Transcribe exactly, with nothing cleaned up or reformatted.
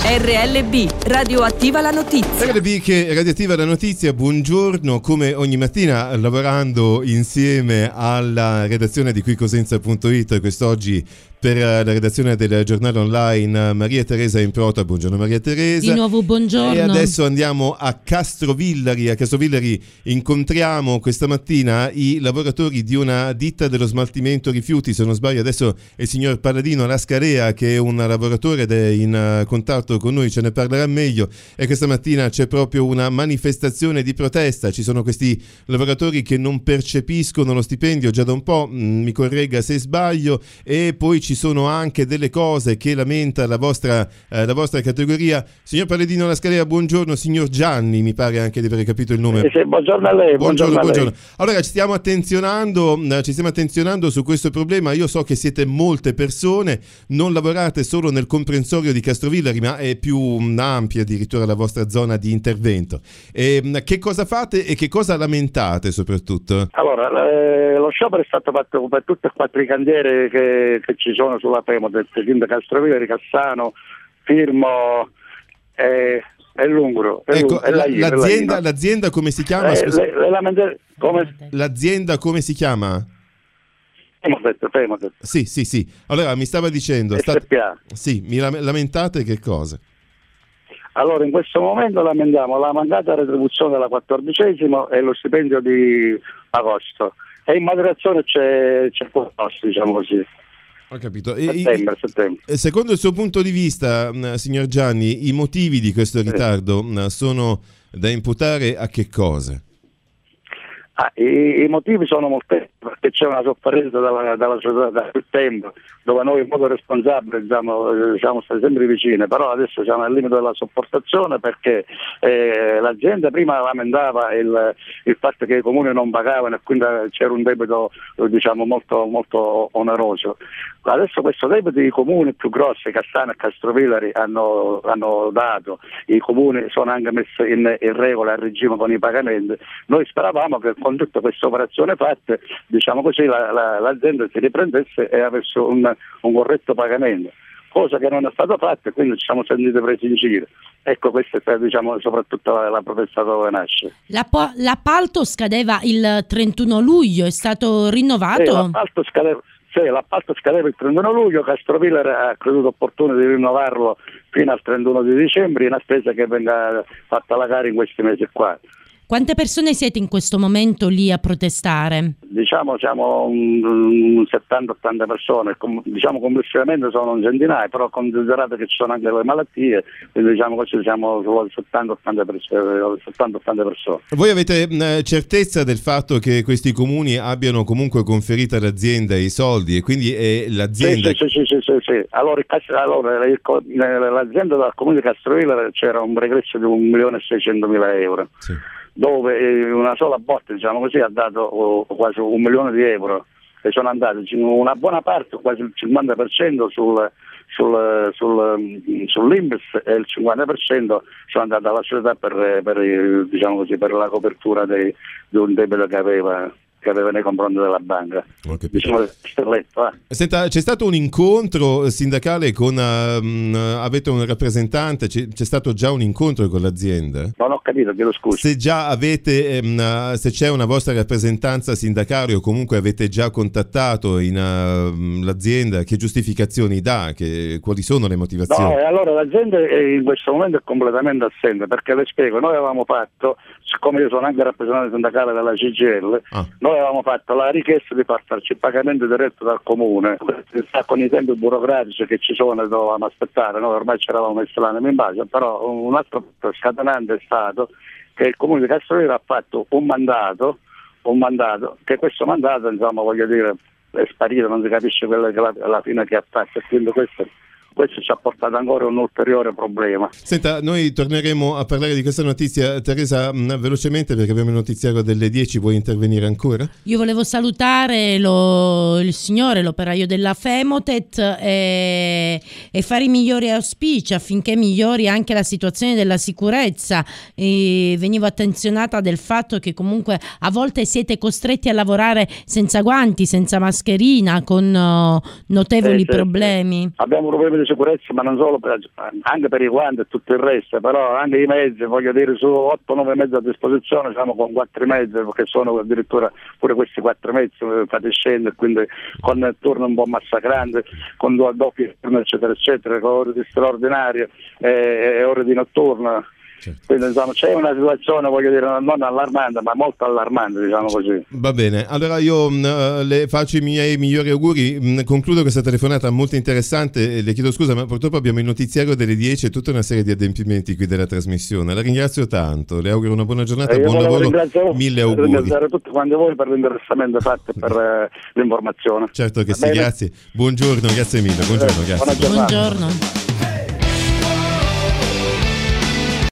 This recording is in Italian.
R L B, radioattiva la notizia. R L B che radioattiva la notizia, buongiorno, come ogni mattina lavorando insieme alla redazione di qui cosenza punto it, quest'oggi per la redazione del giornale online Maria Teresa Improta. Buongiorno Maria Teresa. Di nuovo buongiorno. E adesso andiamo a Castrovillari. A Castrovillari incontriamo questa mattina i lavoratori di una ditta dello smaltimento rifiuti, se non sbaglio adesso è il signor Palladino Lascarea che è un lavoratore ed è in contatto con noi, ce ne parlerà meglio. E questa mattina c'è proprio una manifestazione di protesta, ci sono questi lavoratori che non percepiscono lo stipendio già da un po', mi corregga se sbaglio, e poi ci sono anche delle cose che lamenta la vostra, eh, la vostra categoria. Signor Palladino Lascarea, buongiorno. Signor Gianni, mi pare anche di aver capito il nome. Sì, sì, buongiorno a lei. Buongiorno, buongiorno, buongiorno. A lei. Allora ci stiamo attenzionando, ci stiamo attenzionando su questo problema. Io so che siete molte persone, non lavorate solo nel comprensorio di Castrovillari, ma è più ampia addirittura la vostra zona di intervento. E, che cosa fate e che cosa lamentate soprattutto? Allora, eh, lo sciopero è stato fatto per tutte e quattro i cantieri che, che ci sono sulla Femode, quindi Castrovillari, Cassano, Firmo e, e Lungro. E Ecco, e la, la, l'azienda, la l'azienda come si chiama? Eh, le, le lamente, come? L'azienda come si chiama? Femode, Femode. Sì, sì, sì. Allora mi stava dicendo... S P A. Sta... Sì, mi lamentate che cosa? Allora, in questo momento lamentiamo la mancata retribuzione della quattordicesima e lo stipendio di agosto. E in moderazione c'è, c'è posto, diciamo così. Ho capito. Settembre, e, settembre. Secondo il suo punto di vista, signor Gianni, i motivi di questo ritardo sì. sono da imputare a che cosa? Ah, i, I motivi sono molteplici, perché c'è una sofferenza dalla, dalla società da più tempo, dove noi in modo responsabile diciamo, siamo stati sempre vicini, però adesso siamo al limite della sopportazione perché eh, l'azienda prima lamentava il, il fatto che i comuni non pagavano e quindi c'era un debito diciamo, molto, molto oneroso. Adesso questo debito i comuni più grossi, Cassano e Castrovillari, hanno, hanno dato, i comuni sono anche messi in, in regola al regime con i pagamenti. Noi speravamo che con tutte queste operazioni fatte, diciamo così, la, la, l'azienda si riprendesse e avesse un, un corretto pagamento, cosa che non è stata fatta e quindi ci siamo sentiti presi in giro. Ecco, questa è diciamo, soprattutto la, la protesta dove nasce. La po- l'appalto scadeva il trentuno luglio, è stato rinnovato? Sì, l'appalto scadeva, sì, l'appalto scadeva il trentuno luglio, Castrovillari ha creduto opportuno di rinnovarlo fino al trentuno di dicembre in attesa che venga fatta la gara in questi mesi qua. Quante persone siete in questo momento lì a protestare? Diciamo siamo un, un settanta ottanta persone, com, diciamo complessivamente sono un centinaio, però considerato che ci sono anche le malattie, quindi diciamo così siamo su settanta ottanta persone. Voi avete mh, certezza del fatto che questi comuni abbiano comunque conferito all'azienda i soldi e quindi è l'azienda... Sì, sì, sì, sì, sì, sì. Allora, il, allora il, l'azienda del comune di Castrovillari c'era un regresso di un milione e seicentomila euro. Sì. Dove una sola botta, diciamo così, ha dato quasi un milione di euro e sono andati una buona parte, quasi il cinquanta per cento sul, sul, sul, sull'I N P S e il cinquanta per cento sono andati alla società per, per, diciamo così, per la copertura dei, di un debito che aveva che aveva nei confronti della banca. Diciamo, sterletto, eh. Senta, c'è stato un incontro sindacale con uh, avete un rappresentante, c'è, c'è stato già un incontro con l'azienda? Non ho capito, chiedo scusa. Se già avete um, se c'è una vostra rappresentanza sindacale o comunque avete già contattato in, uh, l'azienda, che giustificazioni dà, che, quali sono le motivazioni? No, allora l'azienda in questo momento è completamente assente, perché le spiego, noi avevamo fatto, siccome io sono anche rappresentante sindacale della C G I L, ah. Noi avevamo fatto la richiesta di far farci il pagamento diretto dal comune, con i tempi burocratici che ci sono e dovevamo aspettare, noi ormai ci eravamo messi l'anima in base, però un altro scatenante è stato che il comune di Castrovillari ha fatto un mandato, un mandato, che questo mandato insomma voglio dire è sparito, non si capisce quello che la, la fine che ha fatto, e quindi questo Questo ci ha portato ancora un ulteriore problema. Senta, noi torneremo a parlare di questa notizia. Teresa, mh, velocemente perché abbiamo il notiziario delle dieci, vuoi intervenire ancora? Io volevo salutare lo, il signore, l'operaio della Femotet e, e fare i migliori auspici affinché migliori anche la situazione della sicurezza. E venivo attenzionata del fatto che comunque a volte siete costretti a lavorare senza guanti, senza mascherina, con uh, notevoli sì, sì, problemi. Sì. Abbiamo problemi di sicurezza, ma non solo per, anche per i guanti e tutto il resto, però anche i mezzi, voglio dire, su otto nove mezzi a disposizione siamo con quattro mezzi, perché sono addirittura pure questi quattro mezzi fate scendere, quindi con turno un po' massacrante, con due doppi turni eccetera eccetera, con ore di straordinarie e, e ore di notturno. Certo. Quindi insomma c'è una situazione, voglio dire, non allarmante ma molto allarmante, diciamo così. Va bene, allora io mh, le faccio i miei migliori auguri, mh, concludo questa telefonata molto interessante e le chiedo scusa ma purtroppo abbiamo il notiziario delle dieci e tutta una serie di adempimenti qui della trasmissione. La ringrazio tanto, le auguro una buona giornata, eh, buon lavoro, ringrazio, mille auguri. Ringraziare tutti quanti voi per l'interessamento fatto e per eh, l'informazione. Certo che Va sì, bene? grazie, buongiorno, grazie mille, buongiorno, Eh, grazie. buona giornata. Buongiorno.